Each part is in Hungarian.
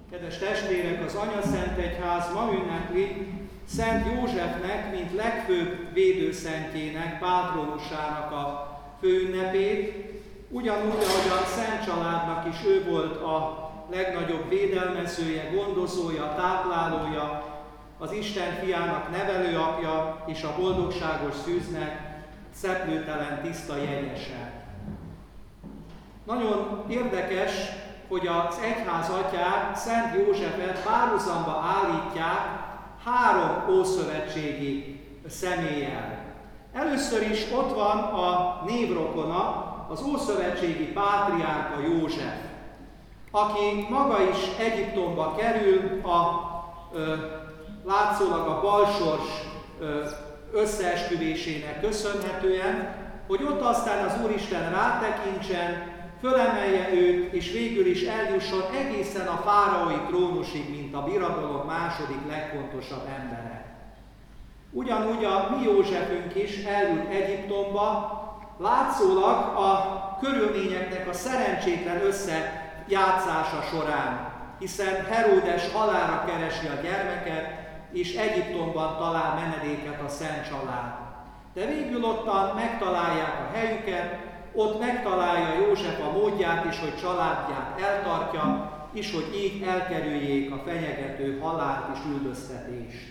Kedves testvérek, az Anyaszentegyház ma ünnepli Szent Józsefnek, mint legfőbb védőszentjének, pátronusának a főünnepét, ugyanúgy, ahogy a Szent Családnak is ő volt a legnagyobb védelmezője, gondozója, táplálója, az Isten fiának nevelőapja és a boldogságos szűznek szeplőtelen tiszta jegyese. Nagyon érdekes, hogy az egyházatyák Szent Józsefet párhuzamba állítják 3 ószövetségi személlyel. Először is ott van a névrokona, az ószövetségi pátriárka József, aki maga is Egyiptomba kerül látszólag a balsors összeesküvésének köszönhetően, hogy ott aztán az Úristen rátekintsen, fölemelje őt, és végül is eljusson egészen a fáraói trónusig, mint a birodalom második legfontosabb embere. Ugyanúgy a mi Józsefünk is eljut Egyiptomba, látszólag a körülményeknek a szerencsétlen összejátszása során, hiszen Heródes halálra keresi a gyermeket, és Egyiptomban talál menedéket a Szent Család. De végül ottan megtalálják a helyüket, ott megtalálja József a módját is, hogy családját eltartja, és hogy így elkerüljék a fenyegető halált és üldöztetést.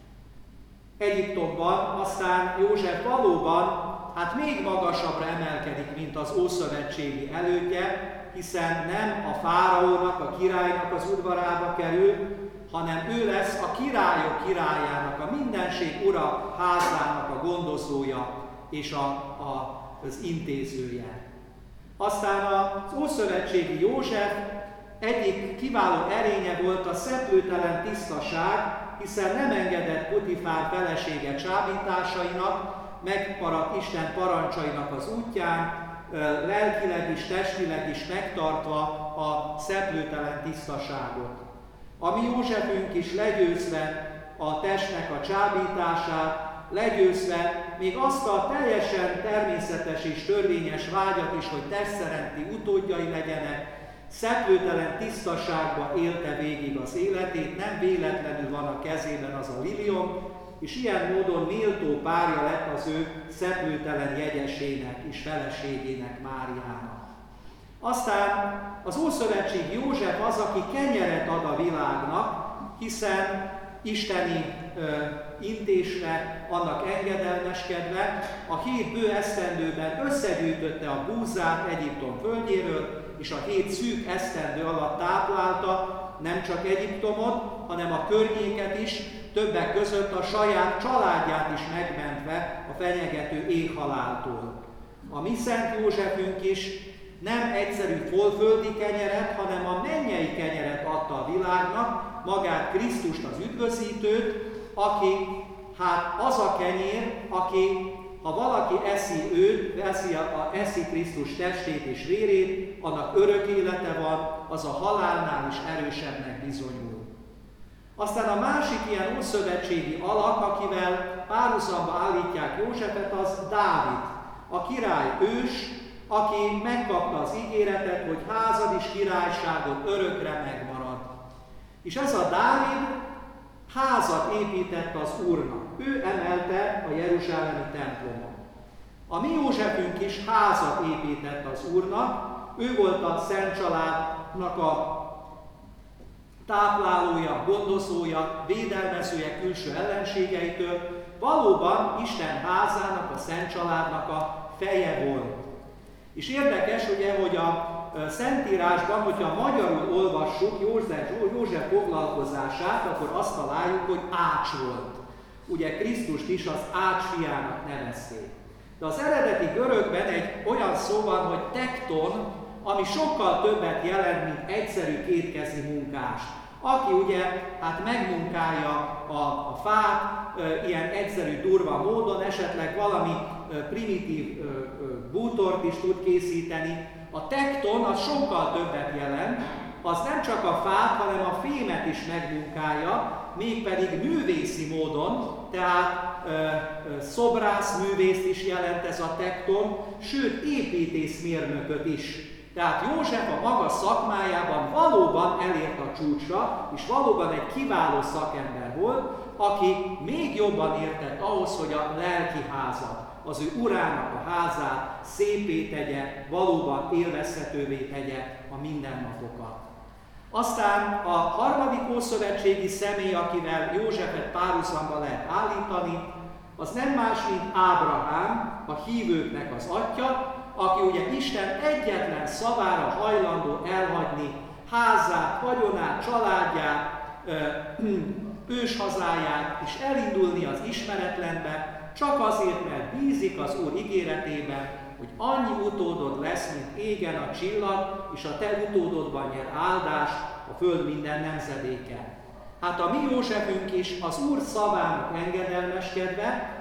Egyiptomban aztán József valóban még magasabbra emelkedik, mint az ószövetségi elődje, hiszen nem a fáraónak, a királynak az udvarába kerül, hanem ő lesz a királyok királyának, a mindenség ura házának a gondozója és az intézője. Aztán az ószövetségi József egyik kiváló erénye volt a szeplőtelen tisztaság, hiszen nem engedett Potifár felesége csábításainak, megmaradt Isten parancsainak az útján, lelkileg is, testileg is megtartva a szeplőtelen tisztaságot. A mi Józsefünk is legyőzve a testnek a csábítását, legyőzve még azt a teljesen természetes és törvényes vágyat is, hogy testszerinti utódjai legyenek, szeplőtelen tisztaságba élte végig az életét, nem véletlenül van a kezében az a liliom, és ilyen módon méltó párja lett az ő szeplőtelen jegyesének és feleségének, Máriának. Aztán az ószövetségi József az, aki kenyeret ad a világnak, hiszen isteni intésre annak engedelmeskedve a 7 bő esztendőben összegyűjtötte a búzát Egyiptom földjéről, és a 7 szűk esztendő alatt táplálta nem csak Egyiptomot, hanem a környéket is, többek között a saját családját is megmentve a fenyegető éhhaláltól. A mi Szent Józsefünk is nem egyszerű földi kenyeret, hanem a mennyei kenyeret adta a világnak, magát Krisztust, az üdvözítőt, aki az a kenyér, aki, ha valaki eszi őt, eszi Krisztus testét és vérét, annak örök élete van, az a halálnál is erősebbnek bizonyul. Aztán a másik ilyen ószövetségi alak, akivel párhuzamba állítják Józsefet, az Dávid, a király ős, aki megkapta az ígéretet, hogy házad és királyságot örökre megmarad. És ez a Dávid házat épített az Úrnak. Ő emelte a jeruzsálemi templomot. A mi Józsefünk is házat épített az Úrnak, ő volt a Szent Családnak a táplálója, gondozója, védelmezője külső ellenségeitől, valóban Isten házának, a Szent Családnak a feje volt. És érdekes, ugye, hogy a Szentírásban, hogyha magyarul olvassuk József foglalkozását, akkor azt találjuk, hogy ács volt. Ugye Krisztust is az ács fiának nevezték. De az eredeti görögben egy olyan szó van, hogy tekton, ami sokkal többet jelent, mint egyszerű kétkezi munkás. Aki ugye megmunkálja a fát ilyen egyszerű, durva módon, esetleg valami primitív bútort is tud készíteni. A tekton az sokkal többet jelent, az nem csak a fát, hanem a fémet is megmunkálja, mégpedig művészi módon, tehát szobrászművészt is jelent ez a tekton, sőt építészmérnököt is. Tehát József a maga szakmájában valóban elért a csúcsra, és valóban egy kiváló szakember volt, aki még jobban értett ahhoz, hogy a lelki házat, az ő urának a házát szépé tegye, valóban élvezhetővé tegye a mindennapokat. Aztán a harmadik ószövetségi személy, akivel Józsefet párhuzamba lehet állítani, az nem más, mint Ábrahám, a hívőknek az atya, aki ugye Isten egyetlen szavára hajlandó elhagyni házát, vagyonát, családját, őshazáját, és elindulni az ismeretlenbe, csak azért, mert bízik az Úr ígéretében, hogy annyi utódod lesz, mint égen a csillag, és a te utódodban nyer áldást a föld minden nemzedéke. Hát a mi Józsefünk is az Úr szavának engedelmeskedve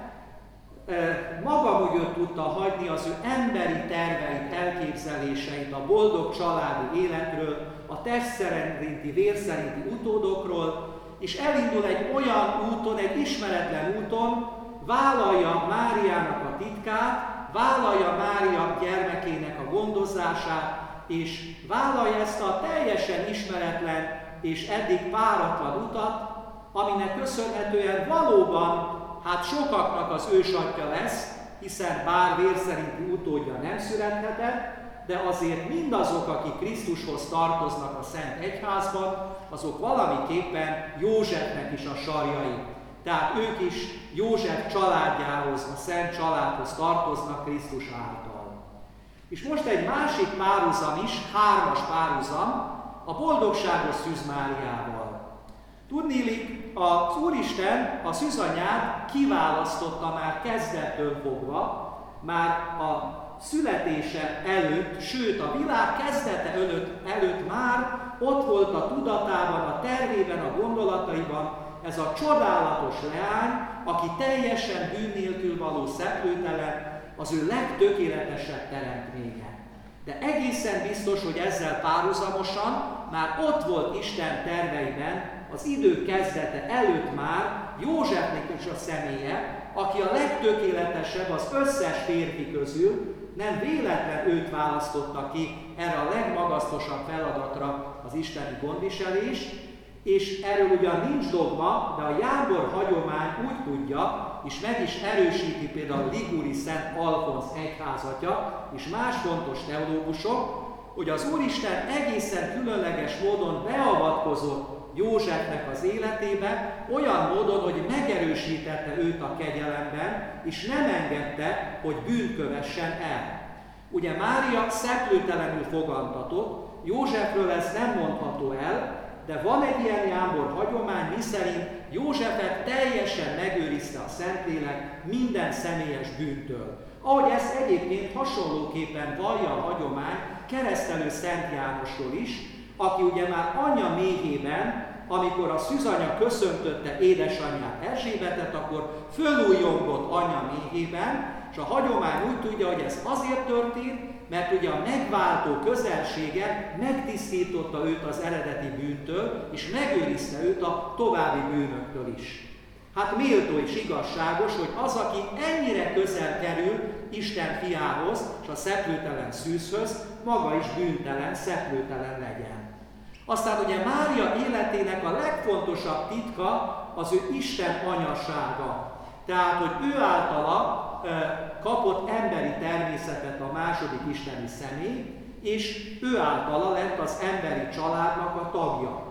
maga mögött tudta hagyni az ő emberi terveit, elképzeléseit a boldog családi életről, a test szerinti, vér szerinti utódokról, és elindul egy olyan úton, egy ismeretlen úton, vállalja Máriának a titkát, vállalja Mária gyermekének a gondozását, és vállalja ezt a teljesen ismeretlen és eddig páratlan utat, aminek köszönhetően valóban sokaknak az ősatja lesz, hiszen bár vér szerinti utódja nem születhetett, de azért mindazok, akik Krisztushoz tartoznak a Szent Egyházban, azok valamiképpen Józsefnek is a sarjai. Tehát ők is József családjához, a Szent családhoz tartoznak Krisztus által. És most egy másik párhuzam is, hármas párhuzam, a boldogságos Szűz Máriával. Tudniillik, az Úristen a szűzanyát kiválasztotta már kezdettől fogva, már a születése előtt, sőt a világ kezdete előtt már ott volt a tudatában, a tervében, a gondolataiban ez a csodálatos leány, aki teljesen bűn nélkül való szeplőtelen, az ő legtökéletesebb teremtménye. De egészen biztos, hogy ezzel párhuzamosan már ott volt Isten terveiben, az idő kezdete előtt már Józsefnek is a személye, aki a legtökéletesebb az összes férfi közül, nem véletlen őt választotta ki erre a legmagasztosabb feladatra, az isteni gondviselés, és erről ugyan nincs dogma, de a Jámbor hagyomány úgy tudja, és meg is erősíti például Liguri Szent Alfonz egyházatja, és más fontos teológusok, hogy az Úristen egészen különleges módon beavatkozott Józsefnek az életébe, olyan módon, hogy megerősítette őt a kegyelemben, és nem engedte, hogy bűnt kövessen el. Ugye Mária szeplőtelenül fogantatott, Józsefről ez nem mondható el, de van egy ilyen Jámbor hagyomány, miszerint Józsefet teljesen megőrizte a Szentlélek minden személyes bűntől. Ahogy ezt egyébként hasonlóképpen vallja a hagyomány Keresztelő Szent Jánosról is, aki ugye már anyja méhében, amikor a szűzanya köszöntötte édesanyját Erzsébetet, akkor fölújjongott anya méhében, és a hagyomány úgy tudja, hogy ez azért történt, mert ugye a megváltó közelsége megtisztította őt az eredeti bűntől, és megőrizte őt a további bűnöktől is. Hát méltó és igazságos, hogy az, aki ennyire közel kerül Isten fiához, és a szeplőtelen szűzhöz, maga is bűntelen, szeplőtelen legyen. Aztán ugye Mária életének a legfontosabb titka az ő Isten anyasága. Tehát, hogy ő általa kapott emberi természetet a második isteni személy, és ő általa lett az emberi családnak a tagja.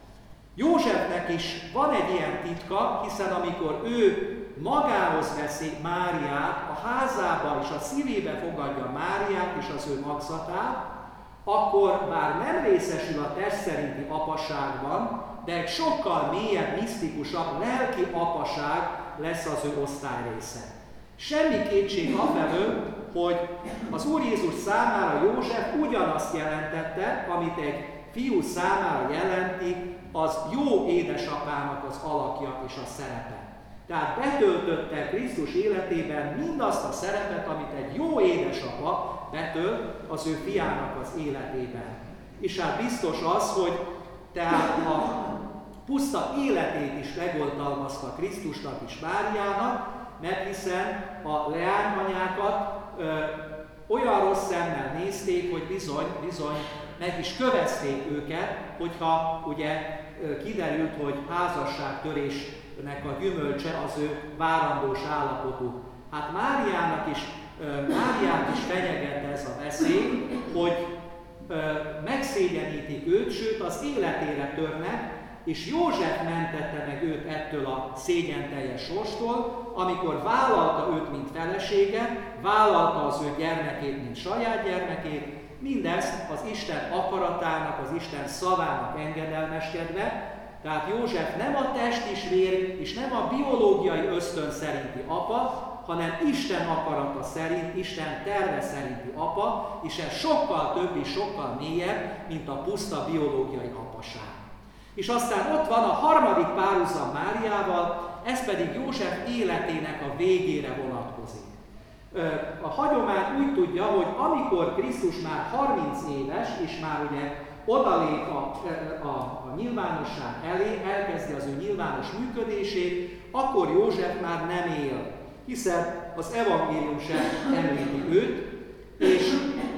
Józsefnek is van egy ilyen titka, hiszen amikor ő magához veszi Máriát, a házába és a szívébe fogadja Máriát és az ő magzatát, akkor bár nem részesül a test szerinti apaságban, de egy sokkal mélyebb, misztikusabb, lelki apaság lesz az ő osztályrésze. Semmi kétség afelől, hogy az Úr Jézus számára József ugyanazt jelentette, amit egy fiú számára jelenti az jó édesapának az alakja és a szerepe. Tehát betöltötte Krisztus életében mindazt a szerepet, amit egy jó édesapa betölt az ő fiának az életében. És hát biztos az, hogy tehát a puszta életét is megoltalmazta Krisztusnak és Máriának, mert hiszen a leányanyákat olyan rossz szemmel nézték, hogy bizony meg is kövezték őket, hogyha ugye kiderült, hogy házasságtörésnek a gyümölcse az ő várandós állapotuk. Hát Máriát is fenyegette ez a veszély, hogy megszégyenítik őt, sőt az életére törnek, és József mentette meg őt ettől a szégyenteljes sorstól, amikor vállalta őt, mint feleséget, vállalta az ő gyermekét, mint saját gyermekét, mindezt az Isten akaratának, az Isten szavának engedelmeskedve. Tehát József nem a testisvér és nem a biológiai ösztön szerinti apa, hanem Isten akarata szerint, Isten terve szerinti apa, és ez sokkal több és sokkal mélyebb, mint a puszta biológiai apaság. És aztán ott van a harmadik párhuzam Máriával, ez pedig József életének a végére vonatkozik. A hagyomány úgy tudja, hogy amikor Krisztus már 30 éves, és már ugye odalép a nyilvánosság elé, elkezdi az ő nyilvános működését, akkor József már nem él, hiszen az evangélium sem említi őt, és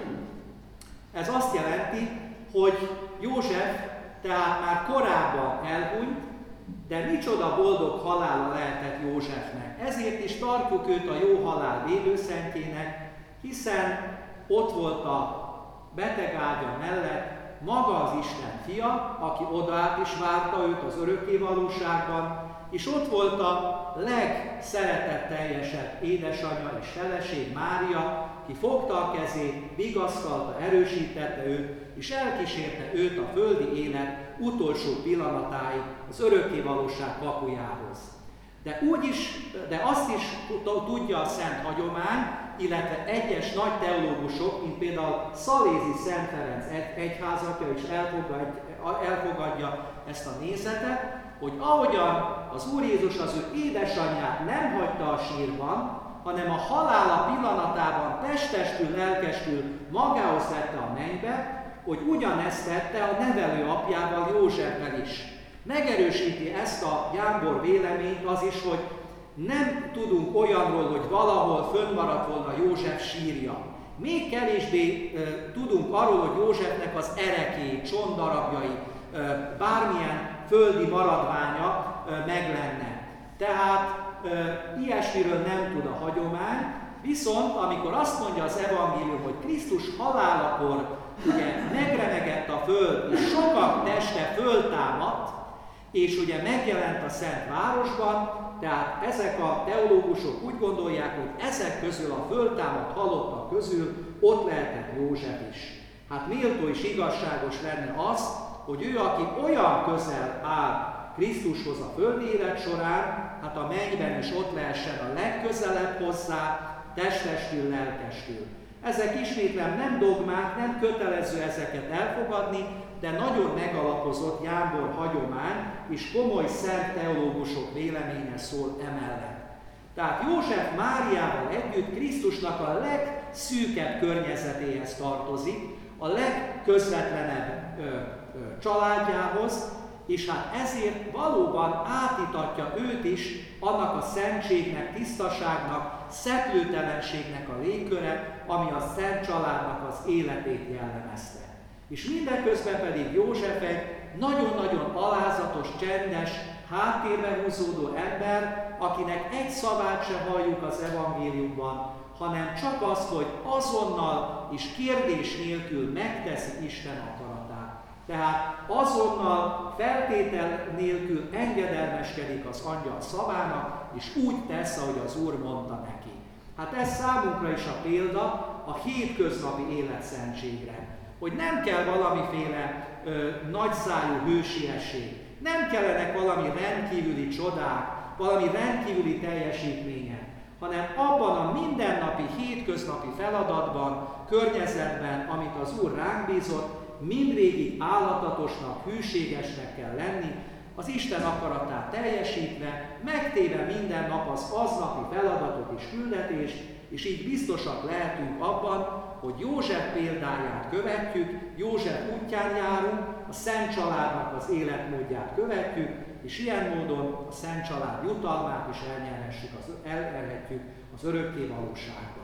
ez azt jelenti, hogy József tehát már korábban elhunyt, de micsoda boldog halála lehetett Józsefnek. Ezért is tartjuk őt a jó halál védőszentjének, hiszen ott volt a beteg ágya mellett maga az Isten fia, aki odaállt és várta őt az örökké valóságban, és ott volt a legszeretetteljesebb édesanyja és feleség Mária, ki fogta a kezét, vigasztalta, erősítette őt, és elkísérte őt a földi élet utolsó pillanatáig az örökké valóság kapujához. De azt is tudja a szent hagyomány, illetve egyes nagy teológusok, mint például Szalézi Szent Ferenc egyházatja is elfogadja ezt a nézetet, hogy ahogyan az Úr Jézus az ő édesanyját nem hagyta a sírban, hanem a halála pillanatában testestül, lelkestül magához vette a mennybe, hogy ugyanezt tette a nevelő apjával, Józseffel is. Megerősíti ezt a jámbor véleményt az is, hogy nem tudunk olyanról, hogy valahol fönnmaradt volna József sírja. Még kevésbé tudunk arról, hogy Józsefnek az erekéi, csontdarabjai, bármilyen földi maradványa meg lenne. Tehát ilyesmiről nem tud a hagyomány, viszont amikor azt mondja az evangélium, hogy Krisztus halálakor ugye megremegett a föld, és sokak teste föltámadt, és ugye megjelent a Szent Városban, tehát ezek a teológusok úgy gondolják, hogy ezek közül a föltámadt halottak közül ott lehetett József is. Hát méltó és igazságos lenne az, hogy ő, aki olyan közel áll Krisztushoz a földi élet során, hát a mennyben is ott lehessen a legközelebb hozzá, testestül, lelkestül. Ezek ismétlem nem dogmák, nem kötelező ezeket elfogadni, de nagyon megalapozott jámbor hagyomány és komoly szent teológusok véleménye szól emellett. Tehát József Máriával együtt Krisztusnak a legszűkebb környezetéhez tartozik, a legközvetlenebb családjához, és hát ezért valóban átítatja őt is annak a szentségnek, tisztaságnak, szeplőtelenségnek a légköre, ami a szent családnak az életét jellemezte. És mindeközben pedig József egy nagyon-nagyon alázatos, csendes, háttérbe húzódó ember, akinek egy szavát se halljuk az evangéliumban, hanem csak azt, hogy azonnal és kérdés nélkül megteszi Isten akaratát. Tehát azonnal feltétel nélkül engedelmeskedik az angyal szavának, és úgy tesz, ahogy az Úr mondta neki. Hát ez számunkra is a példa a hétköznapi életszentségre, hogy nem kell valamiféle nagyszájú hősiesség, nem kellenek valami rendkívüli csodák, valami rendkívüli teljesítmények, hanem abban a mindennapi, hétköznapi feladatban, környezetben, amit az Úr ránk bízott, mindvégig állatatosnak, hűségesnek kell lenni, az Isten akaratát teljesítve, megtéve minden nap az aznapi feladatot és küldetést, és így biztosak lehetünk abban, hogy József példáját követjük, József útján járunk, a Szent Családnak az életmódját követjük, és ilyen módon a Szent Család jutalmát is elnyerhetjük az örökké valóságban.